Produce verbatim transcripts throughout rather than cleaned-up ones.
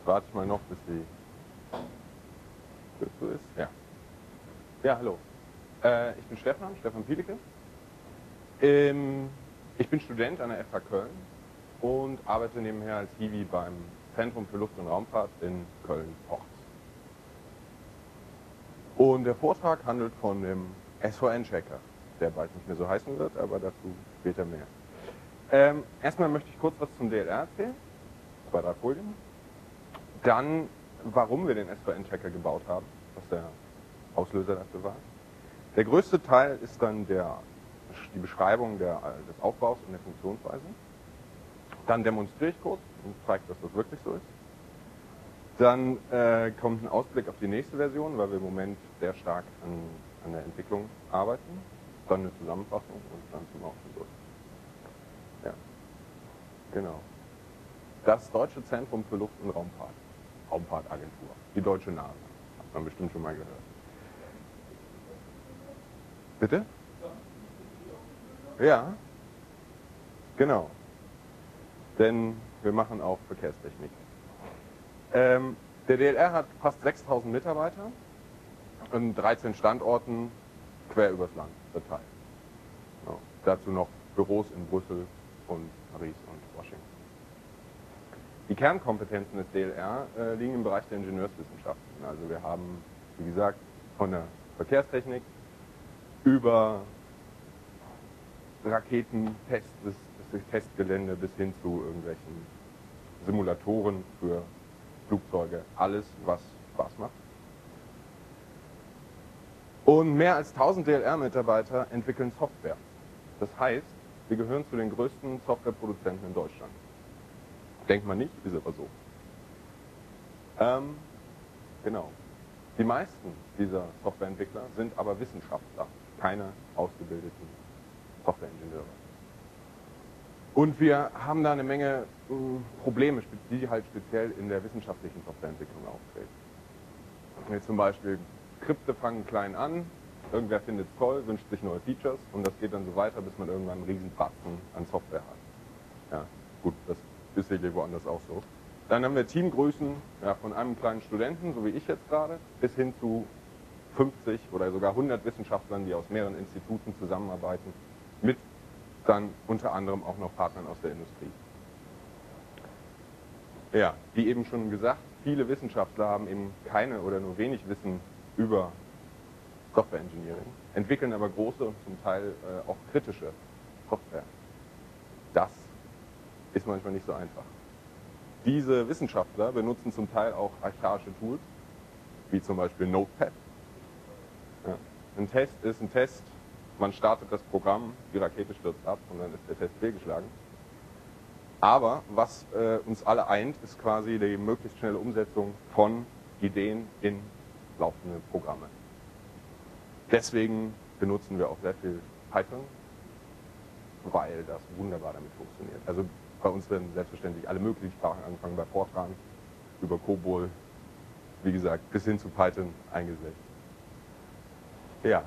warte ich mal noch, bis sie so ist. Ja. Ja, hallo. Äh, ich bin Stefan, Stefan Pielicke. Ähm, ich bin Student an der F H Köln und arbeite nebenher als Hiwi beim Zentrum für Luft- und Raumfahrt in Köln-Porz. Und der Vortrag handelt von dem S V N-Checker, der bald nicht mehr so heißen wird, aber dazu später mehr. Ähm, erstmal möchte ich kurz was zum D L R erzählen. Zwei, drei Folien. Dann, warum wir den S V N-Checker gebaut haben, was der Auslöser dafür war. Der größte Teil ist dann der, die Beschreibung der, des Aufbaus und der Funktionsweise. Dann demonstriere ich kurz und zeige, dass das wirklich so ist. Dann äh, kommt ein Ausblick auf die nächste Version, weil wir im Moment sehr stark an, an der Entwicklung arbeiten. Dann eine Zusammenfassung und dann sind wir auch schon durch. Ja, genau. Das Deutsche Zentrum für Luft- und Raumfahrt, Raumfahrtagentur, die deutsche NASA, hat man bestimmt schon mal gehört. Bitte? Ja, genau. Denn wir machen auch Verkehrstechnik. Ähm, der D L R hat fast sechstausend Mitarbeiter an dreizehn Standorten quer übers Land verteilt. Ja, dazu noch Büros in Brüssel und Paris und Washington. Die Kernkompetenzen des D L R äh, liegen im Bereich der Ingenieurswissenschaften. Also wir haben, wie gesagt, von der Verkehrstechnik über Raketentest, das, das Testgelände bis hin zu irgendwelchen Simulatoren für Flugzeuge, alles, was Spaß macht. Und mehr als tausend D L R-Mitarbeiter entwickeln Software. Das heißt, wir gehören zu den größten Softwareproduzenten in Deutschland. Denkt man nicht, ist aber so. Ähm, genau. Die meisten dieser Softwareentwickler sind aber Wissenschaftler, keine ausgebildeten Softwareingenieure. Und wir haben da eine Menge äh, Probleme, die halt speziell in der wissenschaftlichen Softwareentwicklung auftreten. Jetzt zum Beispiel, Skripte fangen klein an, irgendwer findet es toll, wünscht sich neue Features und das geht dann so weiter, bis man irgendwann einen riesen Batzen an Software hat. Ja, gut, das ist sicherlich woanders auch so. Dann haben wir Teamgrößen, ja, von einem kleinen Studenten, so wie ich jetzt gerade, bis hin zu fünfzig oder sogar hundert Wissenschaftlern, die aus mehreren Instituten zusammenarbeiten, mit dann unter anderem auch noch Partnern aus der Industrie. Ja, wie eben schon gesagt, viele Wissenschaftler haben eben keine oder nur wenig Wissen über Software Engineering, entwickeln aber große und zum Teil äh, auch kritische Software. Das ist manchmal nicht so einfach. Diese Wissenschaftler benutzen zum Teil auch archaische Tools, wie zum Beispiel Notepad. Ja. Ein Test ist ein Test, man startet das Programm, die Rakete stürzt ab und dann ist der Test fehlgeschlagen. Aber was äh, uns alle eint, ist quasi die möglichst schnelle Umsetzung von Ideen in laufende Programme. Deswegen benutzen wir auch sehr viel Python, weil das wunderbar damit funktioniert. Also bei uns werden selbstverständlich alle möglichen Sprachen angefangen, bei Fortran, über COBOL, wie gesagt, bis hin zu Python eingesetzt. Ja.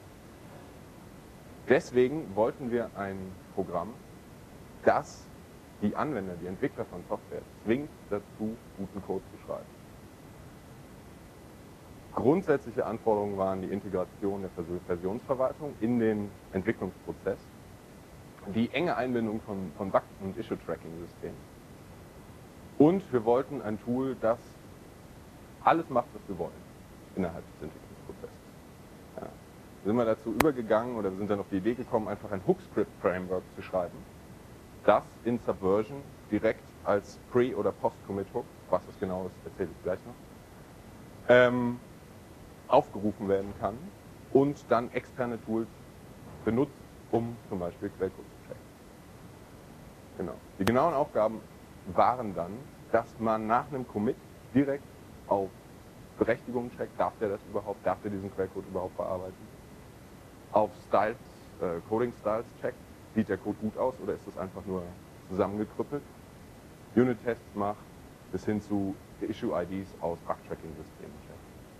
Deswegen wollten wir ein Programm, das die Anwender, die Entwickler von Software zwingt dazu, guten Code zu schreiben. Grundsätzliche Anforderungen waren die Integration der Versionsverwaltung in den Entwicklungsprozess, die enge Einbindung von, von Bug- und Issue-Tracking-Systemen. Und wir wollten ein Tool, das alles macht, was wir wollen, innerhalb des Entwicklungsprozesses. Ja. Sind wir dazu übergegangen oder sind dann auf die Idee gekommen, einfach ein Hook-Script-Framework zu schreiben, das in Subversion direkt als Pre- oder Post-Commit-Hook, was das genau ist, erzähle ich gleich noch, ähm, aufgerufen werden kann und dann externe Tools benutzt, um zum Beispiel Quellcode zu checken. Genau. Die genauen Aufgaben waren dann, dass man nach einem Commit direkt auf Berechtigung checkt, darf der das überhaupt, darf der diesen Quellcode überhaupt bearbeiten, auf Styles, äh, Coding Styles checkt, sieht der Code gut aus oder ist das einfach nur zusammengekrüppelt, Unit-Tests macht, bis hin zu Issue-I Ds aus Bug-Tracking-Systemen checkt.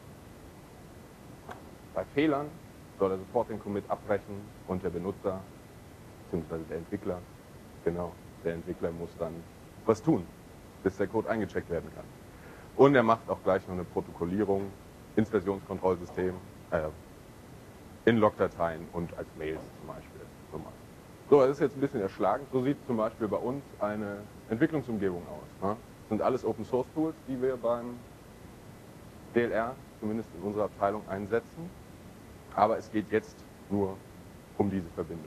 Bei Fehlern soll er sofort den Commit abbrechen und der Benutzer, beziehungsweise der Entwickler, genau, der Entwickler muss dann was tun, bis der Code eingecheckt werden kann. Und er macht auch gleich noch eine Protokollierung ins Versionskontrollsystem, äh, in Logdateien und als Mails zum Beispiel. So, das ist jetzt ein bisschen erschlagend. So sieht zum Beispiel bei uns eine Entwicklungsumgebung aus. Ne? Das sind alles Open Source Tools, die wir beim D L R, zumindest in unserer Abteilung, einsetzen. Aber es geht jetzt nur um diese Verbindung.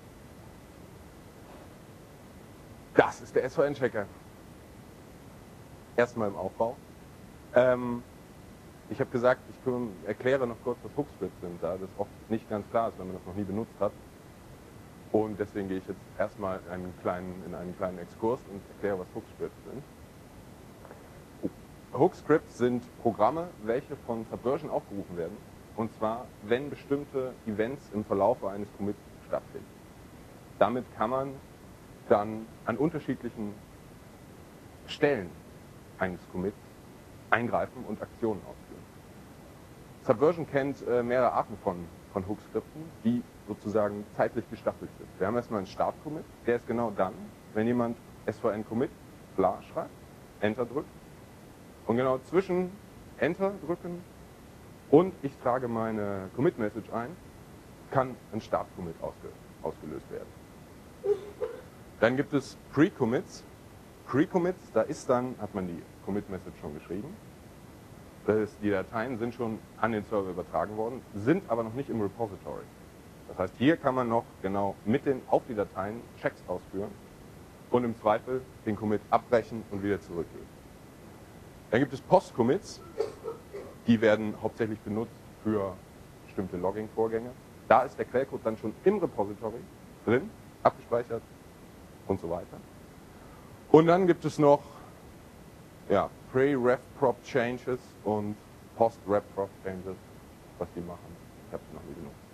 Das ist der S V N-Checker. Erstmal im Aufbau. Ähm, ich habe gesagt, ich erkläre noch kurz, was Hookscripts sind, da das oft nicht ganz klar ist, wenn man das noch nie benutzt hat. Und deswegen gehe ich jetzt erstmal in einen kleinen, in einen kleinen Exkurs und erkläre, was Hookscripts sind. Hookscripts sind Programme, welche von Subversion aufgerufen werden. Und zwar, wenn bestimmte Events im Verlauf eines Commits stattfinden. Damit kann man dann an unterschiedlichen Stellen eines Commits eingreifen und Aktionen ausführen. Subversion kennt äh, mehrere Arten von, von Hookscripten, die sozusagen zeitlich gestaffelt sind. Wir haben erstmal einen Start-Commit, der ist genau dann, wenn jemand S V N-Commit bla schreibt, Enter drückt und genau zwischen Enter drücken und ich trage meine Commit-Message ein, kann ein Start-Commit ausge, ausgelöst werden. Dann gibt es Pre-Commits. Pre-Commits, da ist dann, hat man die Commit-Message schon geschrieben. Das ist, die Dateien sind schon an den Server übertragen worden, sind aber noch nicht im Repository. Das heißt, hier kann man noch genau mit den, auf die Dateien Checks ausführen und im Zweifel den Commit abbrechen und wieder zurückgeben. Dann gibt es Post-Commits, die werden hauptsächlich benutzt für bestimmte Logging-Vorgänge. Da ist der Quellcode dann schon im Repository drin, abgespeichert und so weiter. Und dann gibt es noch ja, Pre-Ref-Prop-Changes und Post-Ref-Prop-Changes, was die machen. Ich habe es noch nie benutzt.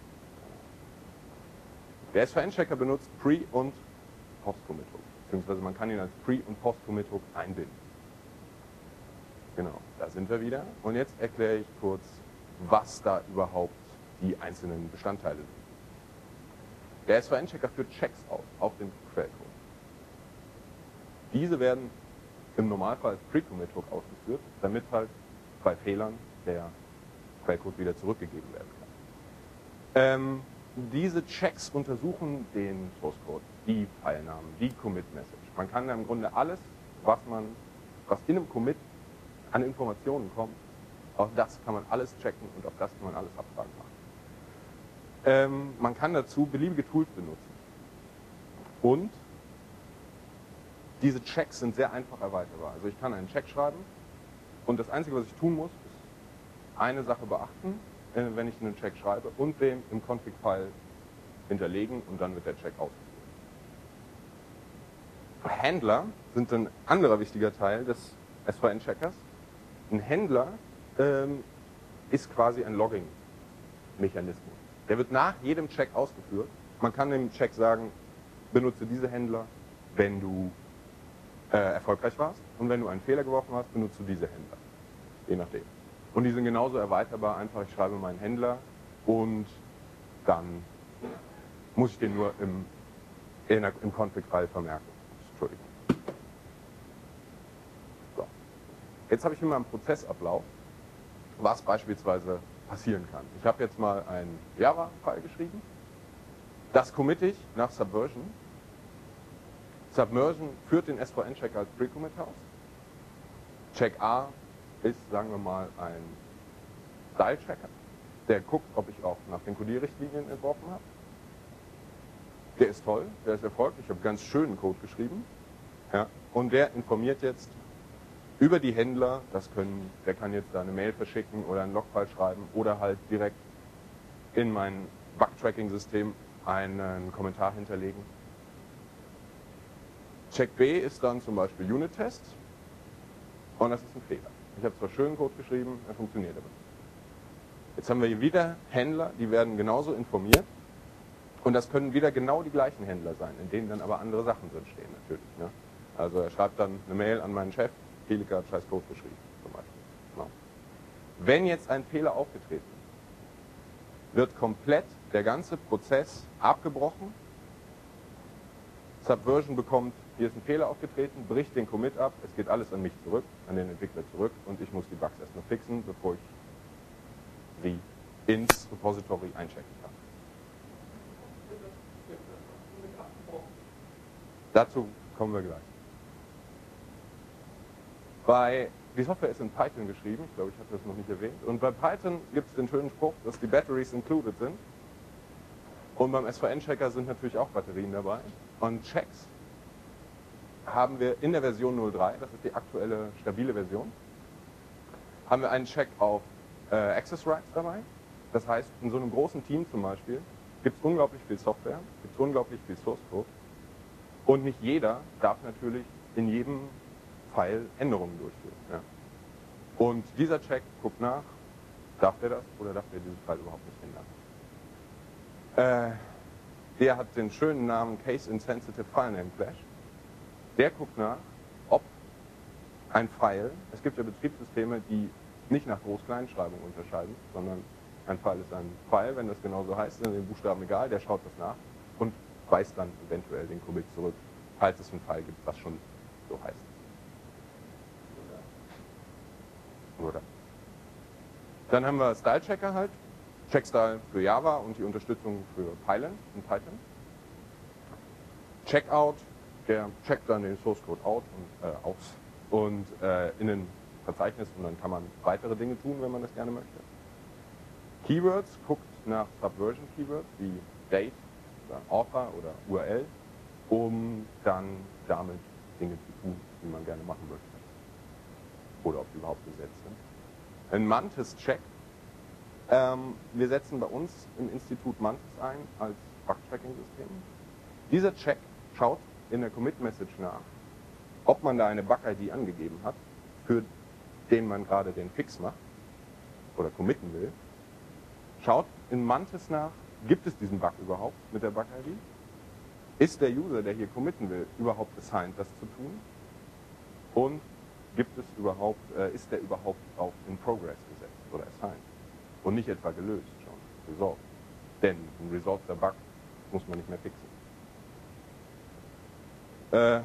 Der S V N-Checker benutzt Pre- und Post-Commit-Hook, beziehungsweise man kann ihn als Pre- und Post-Commit-Hook einbinden. Genau, da sind wir wieder. Und jetzt erkläre ich kurz, was da überhaupt die einzelnen Bestandteile sind. Der S V N-Checker führt Checks aus auf den Quellcode. Diese werden im Normalfall als Pre-Commit-Hook ausgeführt, damit halt bei Fehlern der Quellcode wieder zurückgegeben werden kann. Ähm, diese Checks untersuchen den Source Code, die Filenamen, die Commit-Message. Man kann da im Grunde alles, was man, was in einem Commit an Informationen kommt, auch das kann man alles checken und auf das kann man alles Abfragen machen. Ähm, man kann dazu beliebige Tools benutzen. Und diese Checks sind sehr einfach erweiterbar. Also ich kann einen Check schreiben und das Einzige, was ich tun muss, ist eine Sache beachten, wenn ich einen Check schreibe und den im Config-File hinterlegen und dann wird der Check ausgeführt. Händler sind ein anderer wichtiger Teil des S V N-Checkers. Ein Händler ähm, ist quasi ein Logging-Mechanismus. Der wird nach jedem Check ausgeführt. Man kann dem Check sagen, benutze diese Händler, wenn du äh, erfolgreich warst und wenn du einen Fehler geworfen hast, benutze du diese Händler. Je nachdem. Und die sind genauso erweiterbar, einfach ich schreibe meinen Händler und dann muss ich den nur im, in der, im Config-File vermerken. Entschuldigung. So. Jetzt habe ich immer einen Prozessablauf, was beispielsweise passieren kann. Ich habe jetzt mal einen Java-File geschrieben, das committe ich nach Subversion. Subversion führt den S V N-Checker als Pre-Commit aus. Check A ist, sagen wir mal, ein Style-Checker, der guckt, ob ich auch nach den Codierrichtlinien entworfen habe. Der ist toll, der ist erfolgreich, ich habe ganz schönen Code geschrieben. Ja, und der informiert jetzt über die Händler, das können, der kann jetzt da eine Mail verschicken oder einen Logfile schreiben oder halt direkt in mein Bug-Tracking-System einen Kommentar hinterlegen. Check B ist dann zum Beispiel Unit-Test und das ist ein Fehler. Ich habe zwar schönen Code geschrieben, er funktioniert aber nicht. Jetzt haben wir hier wieder Händler, die werden genauso informiert und das können wieder genau die gleichen Händler sein, in denen dann aber andere Sachen drinstehen natürlich. Ne? Also er schreibt dann eine Mail an meinen Chef, Pelika hat scheiß Code geschrieben zum Beispiel. Genau. Wenn jetzt ein Fehler aufgetreten ist, wird komplett der ganze Prozess abgebrochen. Subversion bekommt hier ist ein Fehler aufgetreten, bricht den Commit ab, es geht alles an mich zurück, an den Entwickler zurück und ich muss die Bugs erst noch fixen, bevor ich sie ins Repository einchecken kann. Dazu kommen wir gleich. Bei, die Software ist in Python geschrieben, ich glaube, ich hatte das noch nicht erwähnt. Und bei Python gibt es den schönen Spruch, dass die Batteries included sind. Und beim S V N-Checker sind natürlich auch Batterien dabei. Und Checks haben wir in der Version null Punkt drei, das ist die aktuelle stabile Version, haben wir einen Check auf äh, Access Rights dabei. Das heißt, in so einem großen Team zum Beispiel gibt es unglaublich viel Software, gibt es unglaublich viel Source Code. Und nicht jeder darf natürlich in jedem File Änderungen durchführen. Ja. Und dieser Check guckt nach, darf der das oder darf der diesen File überhaupt nicht ändern. Äh, der hat den schönen Namen Case Insensitive File Name Clash. Der guckt nach, ob ein File, es gibt ja Betriebssysteme, die nicht nach Groß-Kleinschreibung unterscheiden, sondern ein File ist ein File, wenn das genauso heißt, sind den Buchstaben egal, der schaut das nach und weist dann eventuell den Commit zurück, falls es ein File gibt, was schon so heißt. Oder. Dann haben wir Style Checker halt, Checkstyle für Java und die Unterstützung für Pylon in Python. Checkout, der checkt dann den Source Code out und, äh, aus und äh, in ein Verzeichnis und dann kann man weitere Dinge tun, wenn man das gerne möchte. Keywords guckt nach Subversion Keywords wie Date oder Author oder U R L, um dann damit Dinge zu tun, die man gerne machen möchte. Oder ob die überhaupt gesetzt sind. Ein Mantis-Check. Ähm, wir setzen bei uns im Institut Mantis ein als Bug-Tracking-System. Dieser Check schaut in der Commit-Message nach, ob man da eine Bug-I D angegeben hat, für den man gerade den Fix macht oder committen will. Schaut in Mantis nach, gibt es diesen Bug überhaupt mit der Bug-I D? Ist der User, der hier committen will, überhaupt assigned, das zu tun? Und gibt es überhaupt, äh, ist der überhaupt auf in Progress gesetzt oder assigned? Und nicht etwa gelöst schon, resolved. Denn ein resolveder Bug muss man nicht mehr fixen. Äh,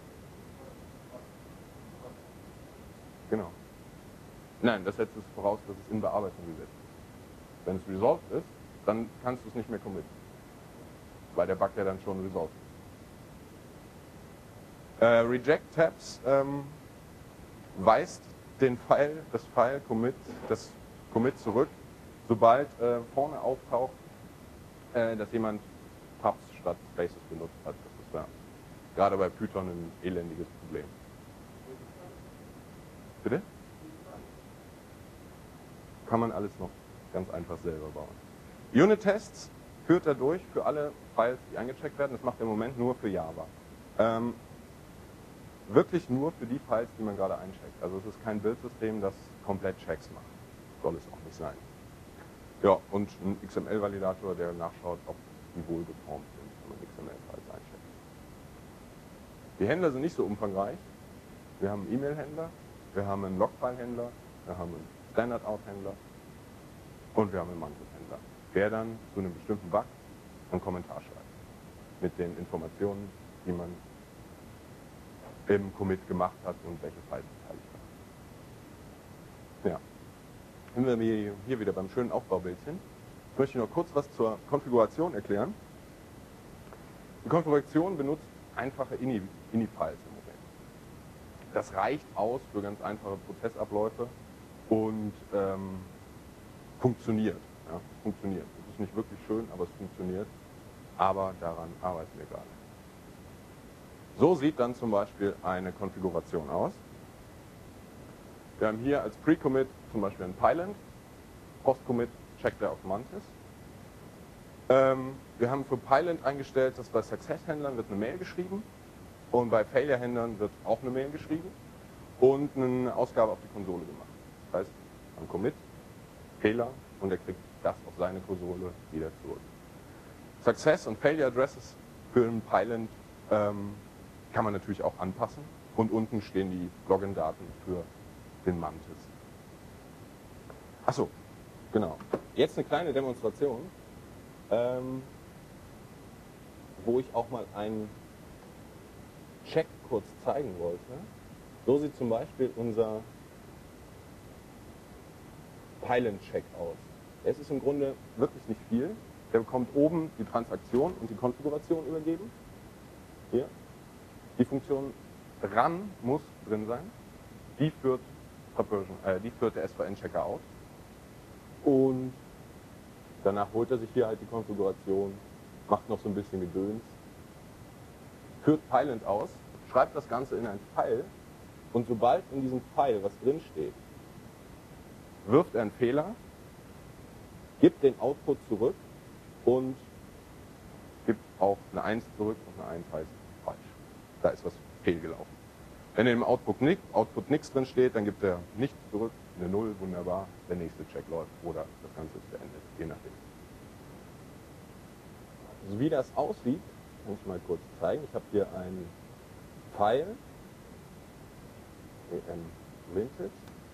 genau. Nein, das setzt es voraus, dass es in Bearbeitung gesetzt ist. Wenn es resolved ist, dann kannst du es nicht mehr committen. Weil der Bug ja dann schon resolved ist. Äh, Reject Tabs ähm, weist den File, das File Commit, das Commit zurück, sobald äh, vorne auftaucht, äh, dass jemand Tabs statt Spaces benutzt hat. Das ist ja gerade bei Python ein elendiges Problem. Bitte? Kann man alles noch ganz einfach selber bauen. Unit-Tests führt er durch für alle Files, die eingecheckt werden. Das macht er im Moment nur für Java. Ähm, wirklich nur für die Files, die man gerade eincheckt. Also es ist kein Bildsystem, das komplett Checks macht. Soll es auch nicht sein. Ja, und ein X M L-Validator, der nachschaut, ob die wohl geformt sind, wenn man X M L-Files eincheckt. Die Händler sind nicht so umfangreich. Wir haben einen E-Mail-Händler, wir haben einen Logfile-Händler, wir haben einen Standard-Out-Händler und wir haben einen Mantis-Händler, der dann zu einem bestimmten Bug einen Kommentar schreibt. Mit den Informationen, die man im Commit gemacht hat und welche Files beteiligt hat. Ja. Sind wir hier wieder beim schönen Aufbaubildchen. Ich möchte noch kurz was zur Konfiguration erklären. Die Konfiguration benutzt einfache Ini- Ini-Files im Moment. Das reicht aus für ganz einfache Prozessabläufe und ähm, funktioniert. Ja, funktioniert. Es ist nicht wirklich schön, aber es funktioniert. Aber daran arbeiten wir gerade. So sieht dann zum Beispiel eine Konfiguration aus. Wir haben hier als Pre-Commit zum Beispiel ein Pylon. Post-Commit checkt er auf Mantis. Ähm, wir haben für Pylon eingestellt, dass bei Success-Händlern wird eine Mail geschrieben und bei Failure-Händlern wird auch eine Mail geschrieben und eine Ausgabe auf die Konsole gemacht. Das heißt, am Commit, Fehler und er kriegt das auf seine Konsole wieder zurück. Success- und Failure-Addresses für einen Pylon ähm, kann man natürlich auch anpassen und unten stehen die Login-Daten für den Mantis. Achso, genau. Jetzt eine kleine Demonstration, ähm, wo ich auch mal ein Check kurz zeigen wollte. So sieht zum Beispiel unser Pylon-Check aus. Es ist im Grunde wirklich nicht viel. Der bekommt oben die Transaktion und die Konfiguration übergeben. Hier. Die Funktion run muss drin sein. Die führt, äh, die führt der S V N-Checker aus. Und danach holt er sich hier halt die Konfiguration, macht noch so ein bisschen Gedöns, führt Pylon aus, schreibt das Ganze in ein File und sobald in diesem File was drin steht, wirft er einen Fehler, gibt den Output zurück und gibt auch eine eins zurück und eine eins heißt falsch. Da ist was fehlgelaufen. Wenn im Output nichts Output nix drin steht, dann gibt er nichts zurück, eine null, wunderbar, der nächste Check läuft oder das Ganze ist beendet, je nachdem. Also wie das aussieht, kann ich mal kurz zeigen. Ich habe hier ein File, E M Vintage.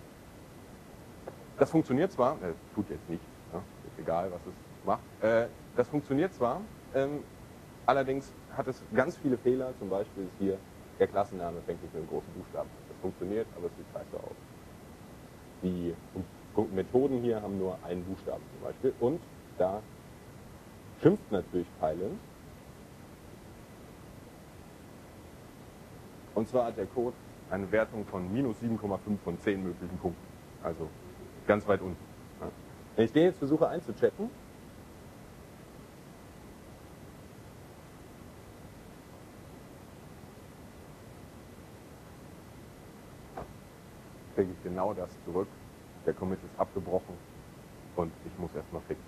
Das funktioniert zwar, äh, tut jetzt nichts, ja, ist egal, was es macht. Äh, das funktioniert zwar, ähm, allerdings hat es ganz viele Fehler, zum Beispiel ist hier der Klassenname fängt nicht mit einem großen Buchstaben an. Das funktioniert, aber es sieht scheiße aus. Die Methoden hier haben nur einen Buchstaben zum Beispiel und da schimpft natürlich Pylon. Und zwar hat der Code eine Wertung von minus sieben Komma fünf von zehn möglichen Punkten. Also ganz weit unten. Ja. Wenn ich den jetzt versuche einzuchecken, kriege ich genau das zurück. Der Commit ist abgebrochen und ich muss erstmal fixen.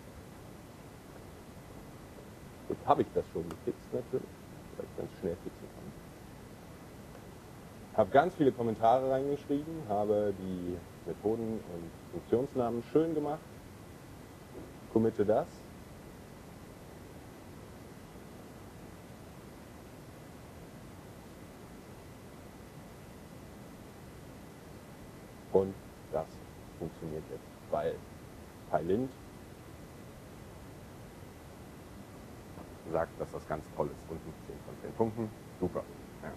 Jetzt habe ich das schon gefixt natürlich, weil ich ganz schnell fixen kann. Habe ganz viele Kommentare reingeschrieben, habe die Methoden und Funktionsnamen schön gemacht, committe das. Und das funktioniert jetzt, weil Pylint sagt, dass das ganz toll ist. Unten zehn von zehn Punkten. Super. Ja.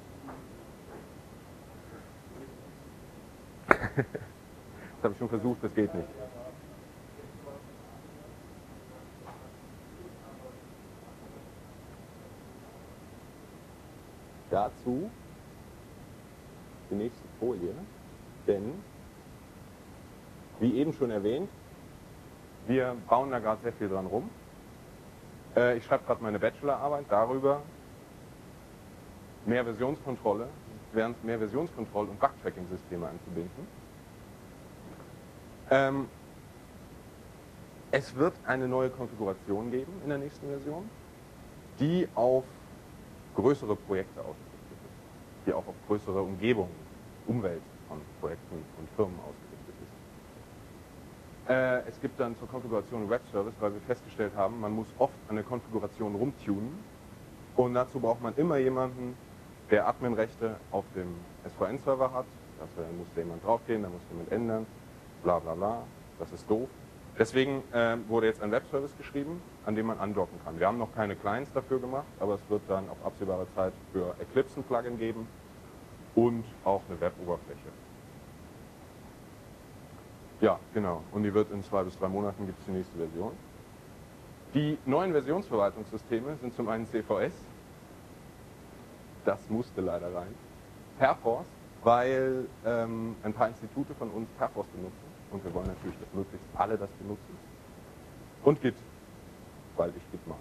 Das habe ich schon versucht, das geht nicht. Dazu die nächste Folie, denn wie eben schon erwähnt, wir bauen da gerade sehr viel dran rum. Äh, ich schreibe gerade meine Bachelorarbeit darüber, mehr Versionskontrolle, während mehr Versionskontroll- und Bug-Tracking-Systeme anzubinden. Ähm, es wird eine neue Konfiguration geben in der nächsten Version, die auf größere Projekte ausgerichtet ist, die auch auf größere Umgebungen, Umwelt von Projekten und Firmen ausgerichtet ist. Äh, es gibt dann zur Konfiguration einen Web-Service, weil wir festgestellt haben, man muss oft an der Konfiguration rumtunen und dazu braucht man immer jemanden, der Adminrechte auf dem S V N-Server hat. Also da muss da jemand draufgehen, da muss jemand ändern, bla bla bla, das ist doof. Deswegen äh, wurde jetzt ein Web-Service geschrieben, an dem man andocken kann. Wir haben noch keine Clients dafür gemacht, aber es wird dann auf absehbare Zeit für Eclipse ein Plugin geben und auch eine Web-Oberfläche. Ja, genau. Und die wird in zwei bis drei Monaten, gibt es die nächste Version. Die neuen Versionsverwaltungssysteme sind zum einen C V S, das musste leider rein, Perforce, weil ähm, ein paar Institute von uns Perforce benutzen und wir wollen natürlich, dass möglichst alle das benutzen. Und Git, weil ich Git mag.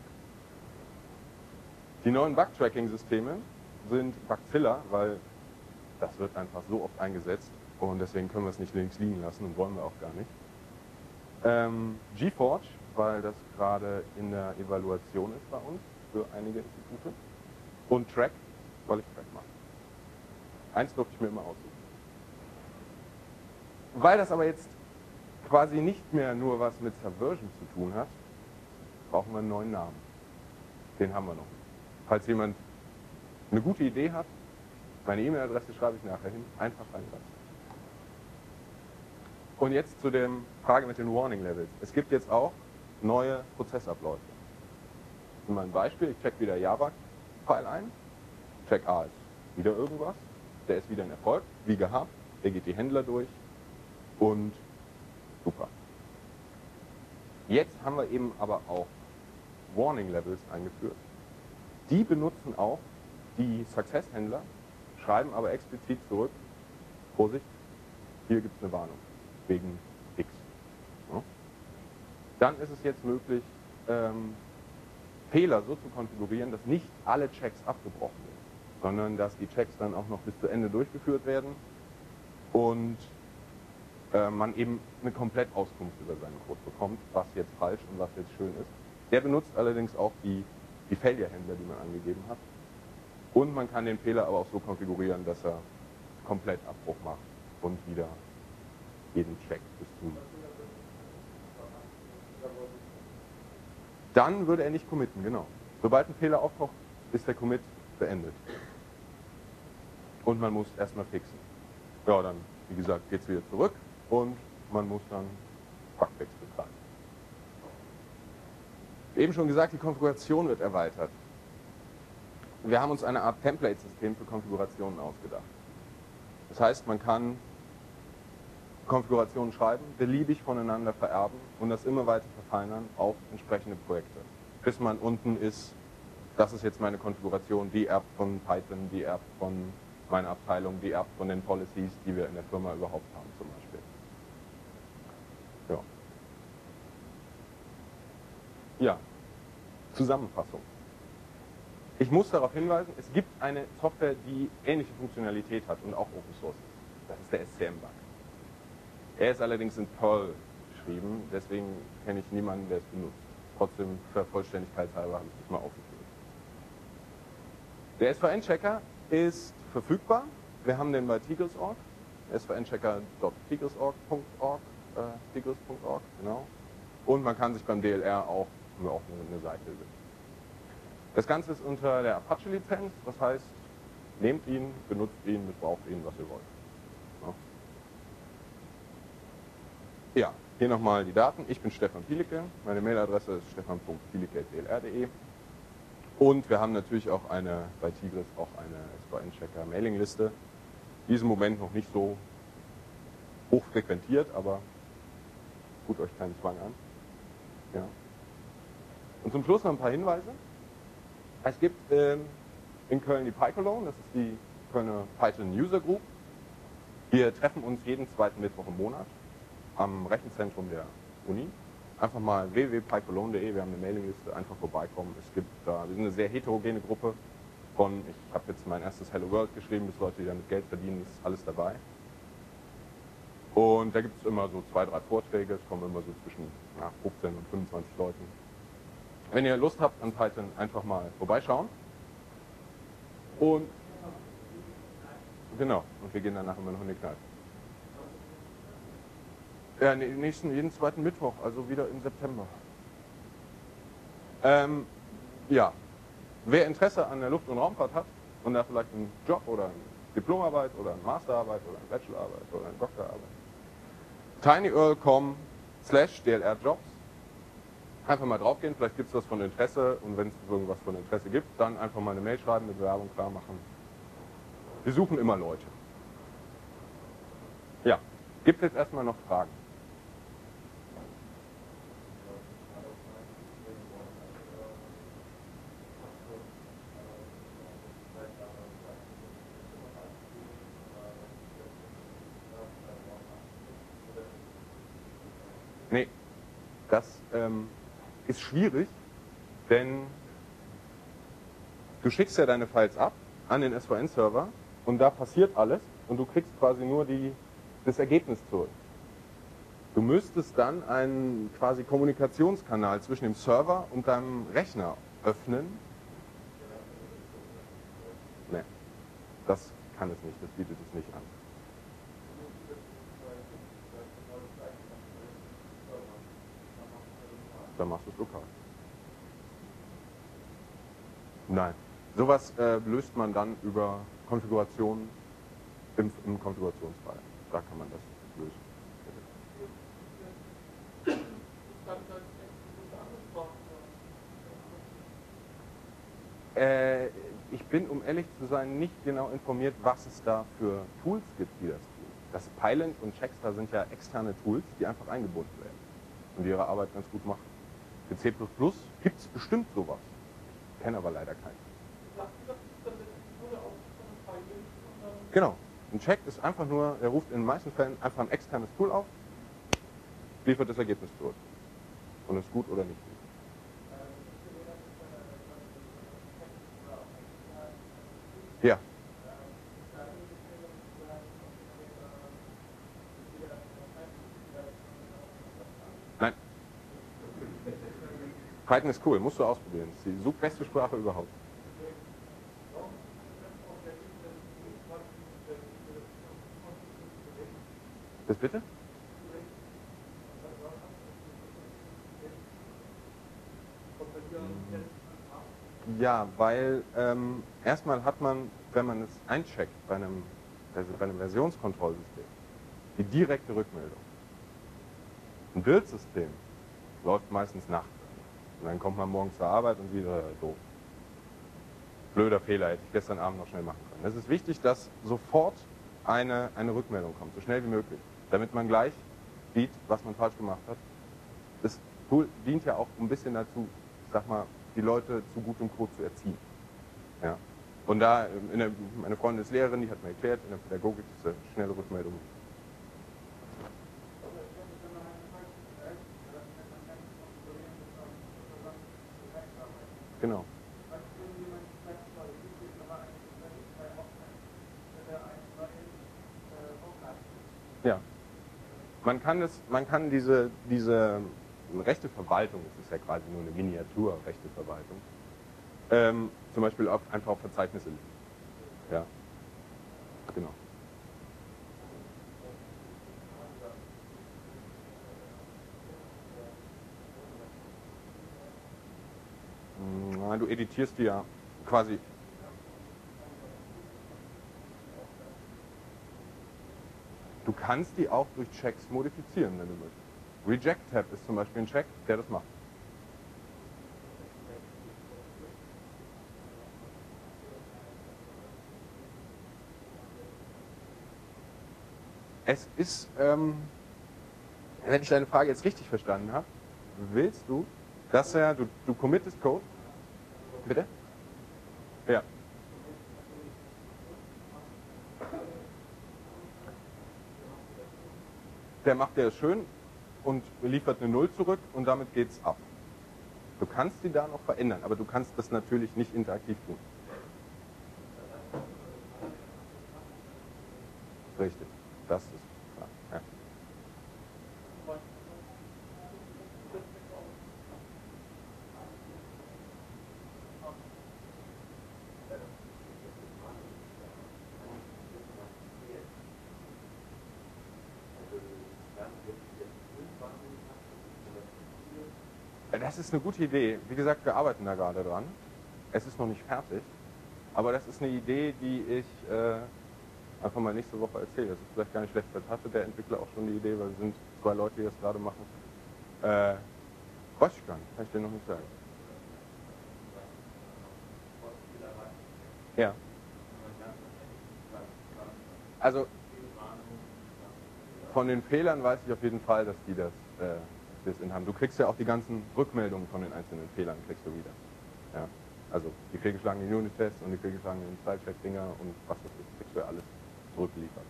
Die neuen Bug-Tracking-Systeme sind Bugzilla, weil das wird einfach so oft eingesetzt und deswegen können wir es nicht links liegen lassen und wollen wir auch gar nicht. Ähm, GeForge, weil das gerade in der Evaluation ist bei uns für einige Institute. Und Track, weil ich Track mache. Eins durfte ich mir immer aussuchen. Weil das aber jetzt quasi nicht mehr nur was mit Subversion zu tun hat, brauchen wir einen neuen Namen. Den haben wir noch. Falls jemand eine gute Idee hat, meine E-Mail-Adresse schreibe ich nachher hin, einfach reinlassen. Und jetzt zu der Frage mit den Warning Levels. Es gibt jetzt auch neue Prozessabläufe. Mal ein Beispiel, ich check wieder Java-File ein, Check A ist wieder irgendwas, der ist wieder ein Erfolg, wie gehabt, der geht die Händler durch und super. Jetzt haben wir eben aber auch Warning Levels eingeführt. Die benutzen auch die Success-Händler, schreiben aber explizit zurück, Vorsicht, hier gibt es eine Warnung, wegen X. Ja. Dann ist es jetzt möglich, ähm, Fehler so zu konfigurieren, dass nicht alle Checks abgebrochen werden, sondern dass die Checks dann auch noch bis zu Ende durchgeführt werden und äh, man eben eine Komplettauskunft über seinen Code bekommt, was jetzt falsch und was jetzt schön ist. Der benutzt allerdings auch die, die Failure-Händler, die man angegeben hat. Und man kann den Fehler aber auch so konfigurieren, dass er komplett Abbruch macht und wieder jeden Check bis zum. Dann würde er nicht committen, genau. Sobald ein Fehler auftaucht, ist der Commit beendet. Und man muss erstmal fixen. Ja, dann, wie gesagt, geht es wieder zurück und man muss dann Bugfix betreiben. Eben schon gesagt, die Konfiguration wird erweitert. Wir haben uns eine Art Template-System für Konfigurationen ausgedacht. Das heißt, man kann Konfigurationen schreiben, beliebig voneinander vererben und das immer weiter verfeinern auf entsprechende Projekte. Bis man unten ist, das ist jetzt meine Konfiguration, die erbt von Python, die erbt von meiner Abteilung, die erbt von den Policies, die wir in der Firma überhaupt haben zum Beispiel. Ja, ja. Zusammenfassung. Ich muss darauf hinweisen, es gibt eine Software, die ähnliche Funktionalität hat und auch Open Source ist. Das ist der S C M-Bug. Er ist allerdings in Perl geschrieben, deswegen kenne ich niemanden, der es benutzt. Trotzdem, für Vollständigkeit halber, habe ich das mal aufgeführt. Der S V N-Checker ist verfügbar. Wir haben den bei Tigris Punkt org, s v n checker punkt tigris punkt org, äh, tigris punkt org, genau. Und man kann sich beim D L R auch, haben wir auch eine, eine Seite. Das Ganze ist unter der Apache-Lizenz, das heißt, nehmt ihn, benutzt ihn, missbraucht ihn, was ihr wollt. Ja, ja, hier nochmal die Daten. Ich bin Stefan Pielicke, meine Mailadresse ist stefan punkt pielicke at d l r punkt d e und wir haben natürlich auch eine, bei Tigris auch eine S V N-Checker-Mailingliste. Die ist im Moment noch nicht so hoch frequentiert, aber tut euch keinen Zwang an. Ja. Und zum Schluss noch ein paar Hinweise. Es gibt ähm, in Köln die PyCologne, das ist die Kölner Python User Group. Wir treffen uns jeden zweiten Mittwoch im Monat am Rechenzentrum der Uni. Einfach mal w w w punkt pycologne punkt d e, wir haben eine Mailingliste, einfach vorbeikommen. Es gibt da, wir sind eine sehr heterogene Gruppe von, ich habe jetzt mein erstes Hello World geschrieben, bis Leute, die damit Geld verdienen, ist alles dabei. Und da gibt es immer so zwei, drei Vorträge, es kommen immer so zwischen ja, fünfzehn und fünfundzwanzig Leuten. Wenn ihr Lust habt an Python, einfach mal vorbeischauen. Und genau, und wir gehen danach immer noch in die Kneipe. Ja, nächsten, jeden zweiten Mittwoch, also wieder im September. Ähm, ja, wer Interesse an der Luft- und Raumfahrt hat und da vielleicht einen Job oder eine Diplomarbeit oder eine Masterarbeit oder eine Bachelorarbeit oder eine Doktorarbeit, tinyurl punkt com slash d l r jobs. Einfach mal draufgehen, vielleicht gibt es was von Interesse und wenn es irgendwas von Interesse gibt, dann einfach mal eine Mail schreiben, eine Bewerbung klar machen. Wir suchen immer Leute. Ja, gibt es jetzt erstmal noch Fragen? Nee, das ähm, ist schwierig, denn du schickst ja deine Files ab an den S V N-Server und da passiert alles und du kriegst quasi nur die, das Ergebnis zurück. Du müsstest dann einen quasi Kommunikationskanal zwischen dem Server und deinem Rechner öffnen. Nee, das kann es nicht, das bietet es nicht an. Dann machst du es lokal. Nein. Sowas äh, löst man dann über Konfiguration im, im Konfigurationsfile. Da kann man das lösen. Äh, Ich bin, um ehrlich zu sein, nicht genau informiert, was es da für Tools gibt, die das tun. Das Pylint und Checkstar sind ja externe Tools, die einfach eingebunden werden und die ihre Arbeit ganz gut machen. Für C plus plus gibt es bestimmt sowas. Ich kenne aber leider keinen. Genau. Ein Check ist einfach nur, er ruft in den meisten Fällen einfach ein externes Tool auf, liefert das Ergebnis zurück. Und ist gut oder nicht gut. Ja. Nein. Python ist cool, musst du ausprobieren. Das ist die super beste Sprache überhaupt. Das bitte? Ja, weil ähm, erstmal hat man, wenn man es eincheckt bei einem, also bei einem Versionskontrollsystem, die direkte Rückmeldung. Ein Bildsystem läuft meistens nachts. Und dann kommt man morgens zur Arbeit und wieder doof. Blöder Fehler, hätte ich gestern Abend noch schnell machen können. Es ist wichtig, dass sofort eine, eine Rückmeldung kommt, so schnell wie möglich, damit man gleich sieht, was man falsch gemacht hat. Das Tool dient ja auch ein bisschen dazu, ich sag mal, die Leute zu gutem Code zu erziehen. Ja. Und da, in der, meine Freundin ist Lehrerin, die hat mir erklärt, in der Pädagogik ist eine schnelle Rückmeldung. Genau. Ja. Man kann, es, man kann diese, diese Rechteverwaltung, es ist ja quasi nur eine Miniatur-Rechteverwaltung, ähm, zum Beispiel auf, einfach auf Verzeichnisse legen. Ja. Genau. Na, du editierst die ja quasi. Du kannst die auch durch Checks modifizieren, wenn du möchtest. Reject-Tab ist zum Beispiel ein Check, der das macht. Es ist, ähm, wenn ich deine Frage jetzt richtig verstanden habe, willst du, dass er, du, du committest Code? Bitte? Ja. Der macht der schön und liefert eine Null zurück und damit geht's ab. Du kannst die da noch verändern, aber du kannst das natürlich nicht interaktiv tun. Richtig, das ist klar. Ja. Das ist eine gute Idee. Wie gesagt, wir arbeiten da gerade dran. Es ist noch nicht fertig, aber das ist eine Idee, die ich äh, einfach mal nächste Woche erzähle. Das ist vielleicht gar nicht schlecht. Vielleicht hatte der Entwickler auch schon die Idee, weil es sind zwei Leute, die das gerade machen. Äh, weiß ich gar nicht, kann ich dir noch nicht sagen. Ja. Also von den Fehlern weiß ich auf jeden Fall, dass die das, äh, das in haben. Du kriegst ja auch die ganzen Rückmeldungen von den einzelnen Fehlern, kriegst du wieder. Ja. Also die fehlgeschlagenen Unit-Tests und die fehlgeschlagenen Style-Check-Dinger und was das ist, kriegst du ja alles zurückgeliefert.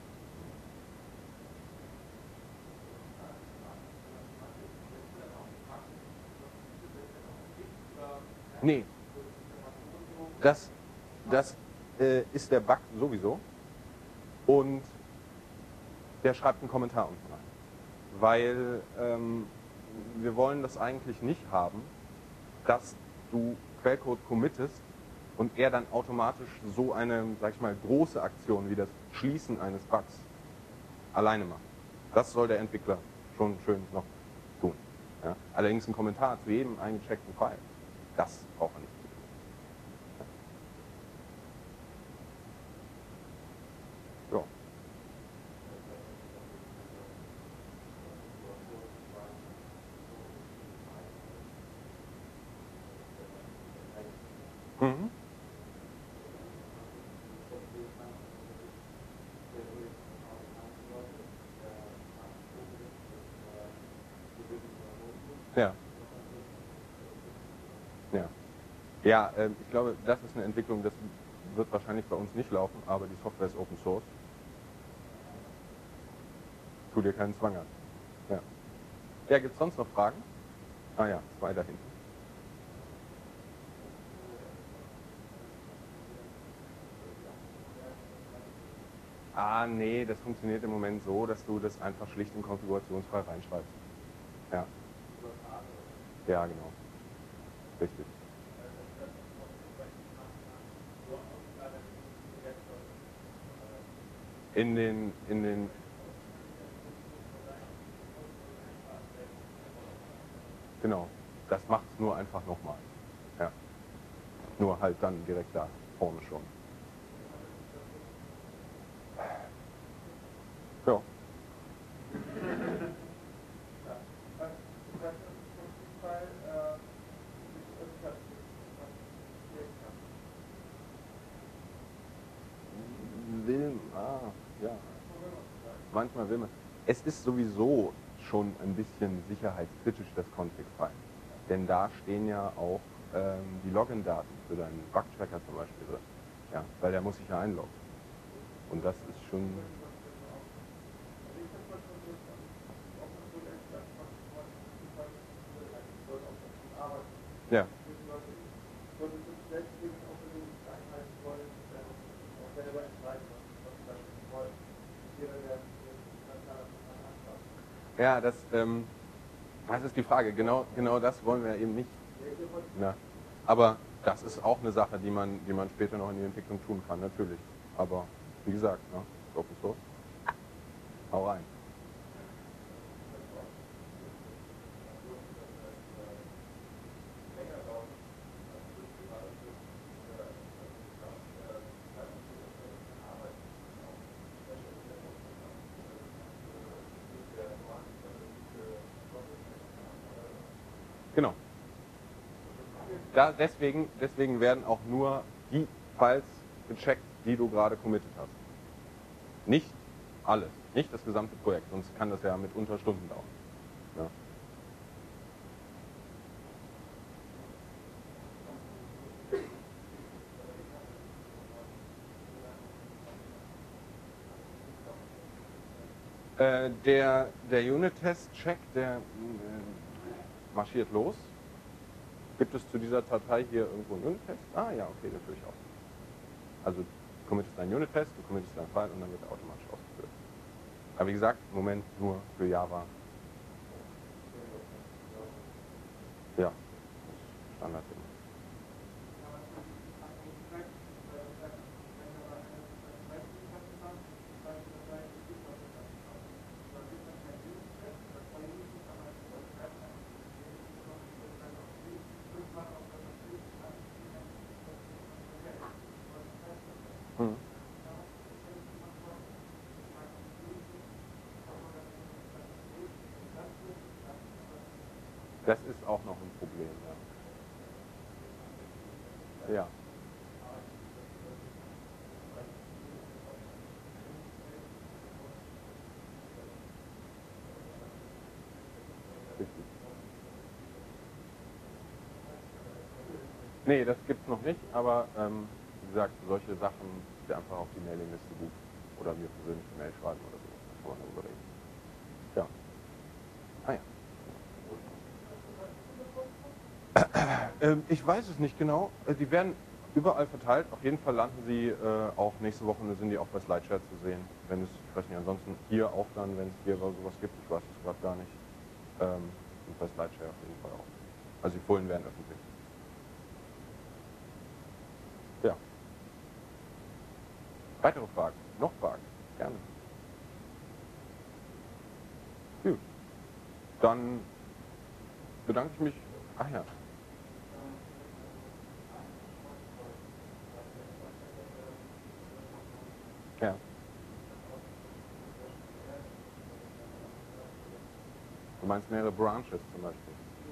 Nee, das, das äh, ist der Bug sowieso und der schreibt einen Kommentar unten rein. Weil ähm, wir wollen das eigentlich nicht haben, dass du Quellcode committest und er dann automatisch so eine, sag ich mal, große Aktion wie das Schließen eines Bugs alleine macht. Das soll der Entwickler schon schön noch tun. Ja? Allerdings ein Kommentar zu jedem eingecheckten File, das braucht er nicht zu tun. Ja. Mhm. Ja, ja äh, ich glaube, das ist eine Entwicklung, das wird wahrscheinlich bei uns nicht laufen, aber die Software ist Open Source. Tu dir keinen Zwang an. Ja, ja gibt es sonst noch Fragen? Ah ja, zwei da hinten. Ah, nee, das funktioniert im Moment so, dass du das einfach schlicht und konfigurationsfrei reinschreibst. Ja. Ja, genau. Richtig. In den, in den, genau. Das macht es nur einfach nochmal. Ja. Nur halt dann direkt da vorne schon. Ja. Will, ah, ja. Manchmal will man. Es ist sowieso schon ein bisschen sicherheitskritisch, das Config-File. Denn da stehen ja auch ähm, die Login-Daten für deinen Bug-Tracker zum Beispiel drin. Ja, weil der muss sich ja einloggen. Und das ist schon. Ja. Ja, das, ähm, das ist die Frage. Genau, genau das wollen wir eben nicht. Na, aber das ist auch eine Sache, die man, die man später noch in die Entwicklung tun kann, natürlich. Aber wie gesagt, ne, Open Source. Hau rein. Genau. Da, deswegen, deswegen werden auch nur die Files gecheckt, die du gerade committed hast. Nicht alles, nicht das gesamte Projekt, sonst kann das ja mitunter Stunden dauern. Ja. Äh, der der Unit-Test-Check, der äh, marschiert los. Gibt es zu dieser Datei hier irgendwo einen Unit-Test? Ah ja, okay, natürlich auch. Also du committest einen Unit-Test, du committest einen File und dann wird er automatisch ausgeführt. Aber wie gesagt, im Moment nur für Java. Ja, das ist Standard. Hm. Das ist auch noch ein Problem, ja. Ja. Richtig. Nee, das gibt es noch nicht, aber ähm, wie gesagt, solche Sachen dir einfach auf die Mailingliste buchen oder mir persönlich eine Mail schreiben oder so. Da kann man darüber reden. Ja. Ah ja. Ähm, ich weiß es nicht genau. Äh, Die werden überall verteilt. Auf jeden Fall landen sie äh, auch nächste Woche, sind die auch bei Slideshare zu sehen. Wenn es, ich weiß nicht, ansonsten hier auch dann, wenn es hier sowas gibt, ich weiß es gerade gar nicht. Ähm, und bei Slideshare auf jeden Fall auch. Also die Folien werden öffentlich. Ja. Weitere Fragen? Noch Fragen? Gerne. Gut. Dann bedanke ich mich. Ach ja. Ja. Du meinst mehrere Branches zum Beispiel.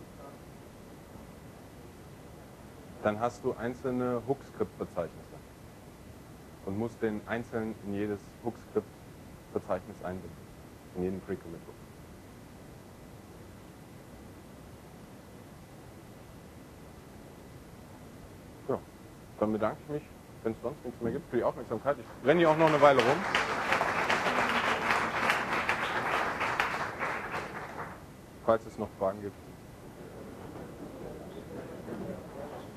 Dann hast du einzelne Hook-Script-Verzeichnisse und musst den einzeln in jedes Hook-Script-Verzeichnis einbinden. In jeden Pre-Commit-Hook. Dann bedanke ich mich, wenn es sonst nichts mehr gibt, für die Aufmerksamkeit. Ich renne hier auch noch eine Weile rum. Falls es noch Fragen gibt.